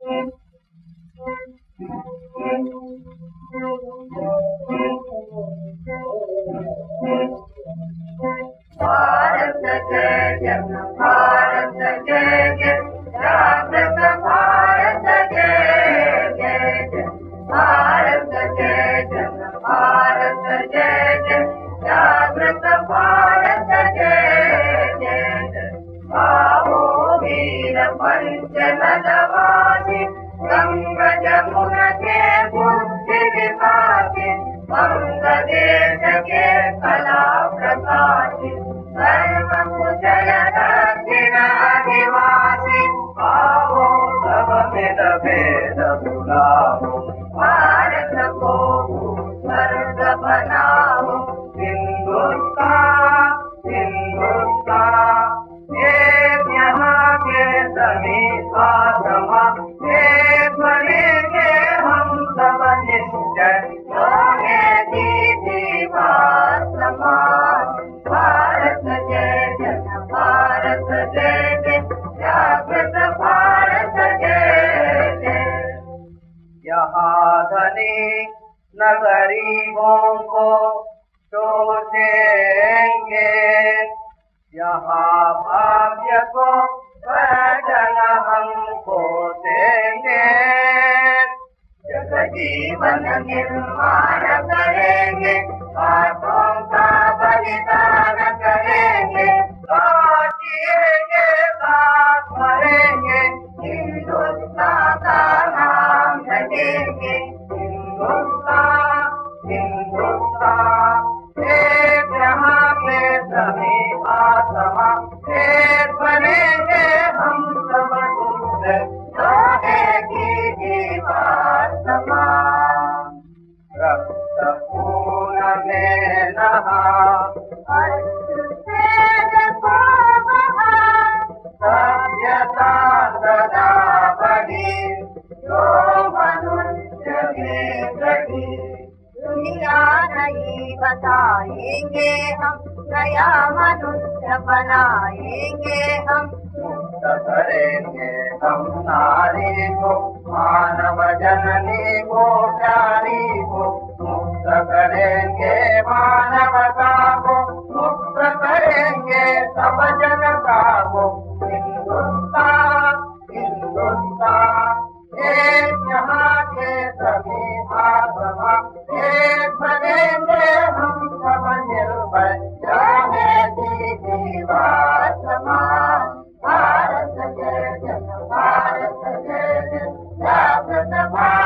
भारत जय जय भारत जय जय जागृत भारत जय जय जय भारत जय जय भारत जय जय जागृत भारत जय जय जय आओ वीर पंच नदवासी गंग जमुना के बुद्धि विकासी बंग देश के कला प्रकाशी धर्म कुशल दक्षिण आदिवासी आओ सब मिल भेद भुलाओ भारत को स्वर्ग बनाओ हिंदुस्तान हिंदुस्तान एक यहाँ के सभी आत्मा एक बनेंगे हम सब निश्चय समान भारत जय जय भारत जय जय जागृत भारत जय जय यहाँ धनी न गरीबों को शोषेंगे यहाँ भाग्य को पैदल हमको देंगे जग जीवन निर्माण करेंगे बातों का बलिदान करेंगे जिएंगे साथ मरेंगे हिंदुस्तान का नाम रखेंगे हिंदुस्तान हिंदुस्तान एक यहाँ पे सभी आत्मा एक बनेंगे हम सब की दीवार समान रक्त खून में नहा सभ्यता सदा बढ़ी जो मनुष्य में घटी दुनिया नहीं बताएंगे हम नया मनुष्य बनाएंगे हम मुक्त करेंगे हम नारी को मानव जननी को प्यारी को मुक्त करेंगे मानवता को मुक्त करेंगे सब जनता को हिंदुस्तान हिंदुस्तान एक यहाँ के सभी आत्मा एक बनेंगे हम सब निर्भय जाने की दीवार समान भारत जय जय भारत जय जय जागृत भारत